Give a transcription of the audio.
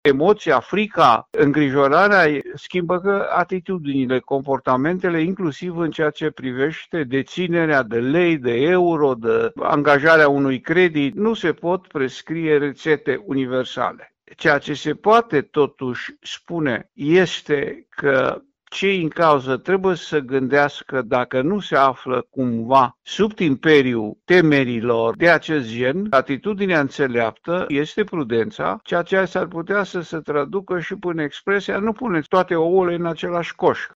emoția, frica, îngrijorarea schimbă atitudinile, comportamentele, inclusiv în ceea ce privește deținerea de lei, de euro, de angajarea unui credit. Nu se pot prescrie rețete universale. Ceea ce se poate totuși spune este că cei în cauză trebuie să gândească dacă nu se află cumva sub imperiul temerilor de acest gen. Atitudinea înțeleaptă este prudența, ceea ce s-ar putea să se traducă și prin expresia nu puneți toate ouăle în același coș.